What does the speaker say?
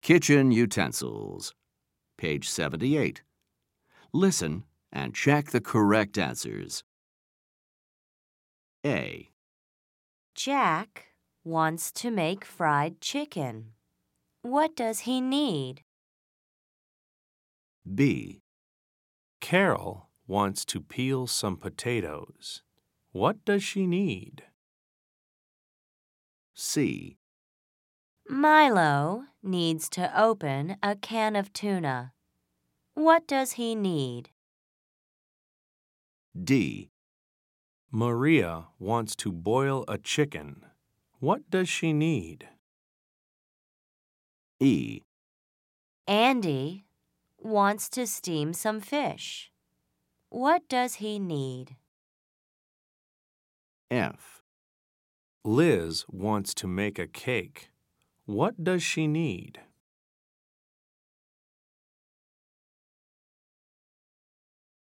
Kitchen utensils. Page 78. Listen and check the correct answers. A. Jack wants to make fried chicken. What does he need? B. Carol wants to peel some potatoes. What does she need? C. Milo needs to open a can of tuna. What does he need? D. Maria wants to boil a chicken. What does she need? E. Andy wants to steam some fish. What does he need? F. Liz wants to make a cake. What does she need?